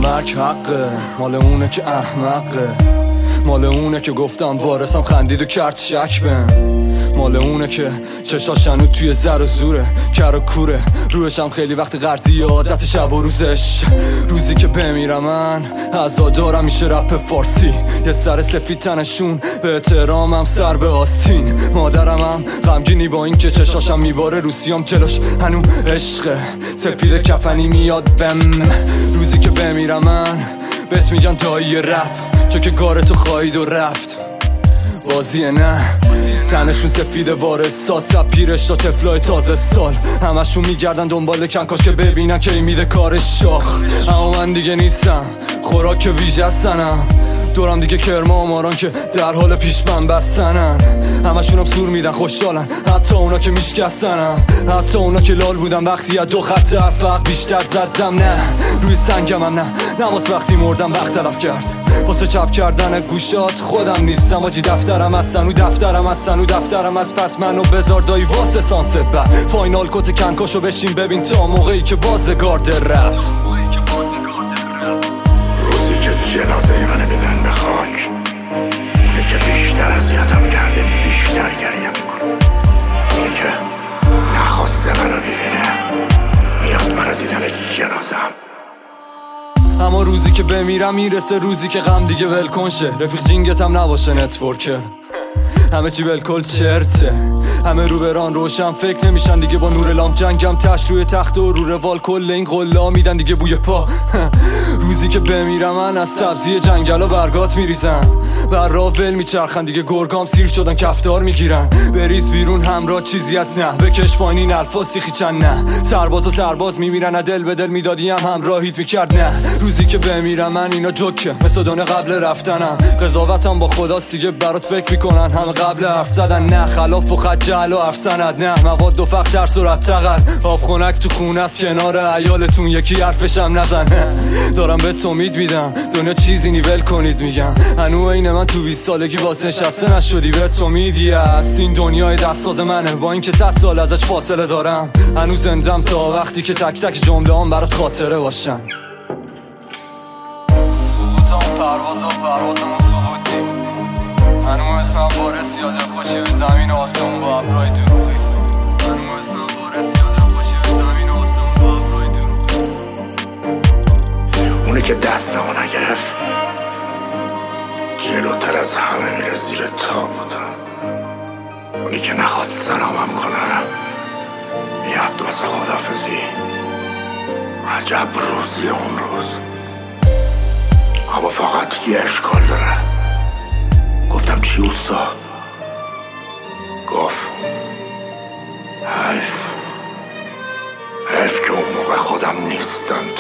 مرگ حقه، مال اونه که احمقه، مال اونه که گفتم وارثم خندید و کرد شک بهم، مال اونه که چشاش هنوز توی زر و زوره، کر و کوره، روشم خیلی وقت قرضی عادت شب و روزش. روزی که بمیرم من عزادارم میشه رپ فارسی، یه سر سفید تنشون به احترامم سر به آستین. مادرم هم غمگینی با این که چشاشم میباره، روسیام جلوش هنو عشقه، سفید کفنی میاد بم. روزی که بمیرم من بهت میگن دایی رپ، چون که کارتو خواهید و رفت بازیه نه. تنشون سفید وارثا، سب پیرش تا تفلای تازه سال، همشون میگردن دنبال کنکاش که ببینن که این میده کارش شاخ. اما من دیگه نیستم خوراک ویژه سنم، دورم دیگه کرما و ماران که در حال پیشمن بستنن، همشونم سور میدن خوشحالن، حتی اونا که میشکستنم، حتی اونا که لال بودن وقتی از 2 خط افق بیشتر زدم. نه روی سنگمم، نه نماز وقتی مردم وقت تلف کرد واسه چپ کردن گوشات. خودم نیستم آجی، دفترم هستن و دفترم هستن و دفترم از پس منو بذار دایی واسه سانس بعد. فاینال کت کنکاشو بشین ببین تا موقعی که بازگارد رفت. روزی که جنازه منو بدن به خاک، اونی که بیشتر اذیتم کرده بیشتر گریه میکنه، اونی که نخواسته منو ببینه میاد منو دیدن جنازم. اما روزی که بمیرم میرسه روزی که غم دیگه ولکن شه، رفیق جینگت هم نباشه نتورکر، همه چی بالکل چرته، همه رو بران روشن فکر نمیشن دیگه با نور لام. جنگم تش روی تخت و رو روال کل این قلا میدن دیگه بوی پا. روزی که بمیرم من از سبزی جنگل و برگات میریزن، بر راه ول میچرخن دیگه گرگام سیر شدن کفتار میگیرن. بریز بیرون همراه چیزی هست نه، بکش پایین الفاظ سیخی چند نه، سرباز و سرباز میمیرن دل به دل میدادیم همراهیت میکرد نه. روزی که بمیرم من اینا جوکه مثل دونه قبل رفتنم، قضاوتم با خداست دیگه برات فکر میکنن همه قبل حرف زدن، نه خلاف و خجل و حرف سند، نه مواد و فقط در صورت تقل، آب خونک تو خونه است کنار عیالتون یکی حرفشم نزنه. دارم به تو امید میدم دنیا چیزی نیول کنید میگم، هنو اینه من تو 20 سالگی واسه نشسته نشدی، به تو امیدی هست این دنیای دستاز منه، با اینکه 100 سال ازش فاصله دارم هنو زندم تا وقتی که تک تک جمله هم برات خاطره باشن. پروازمون سقوطی، هنو اسمم وارث یاده خوشی به زمین آسمون با ابرای دروغی، هنو اسمم وارث یاده خوشی به زمین آسمون با ابرای دروغی. اونی که دستمو نگرفت جلوتر از همه میره زیر تابوتم، اونی که نخواست سلامم کنه میاد واسه خدافزی. عجب روزی اون روز، اما فقط یه اشکال داره. گفتم چی اوستا؟ گفت حیف که اون موقع خودم نیستم.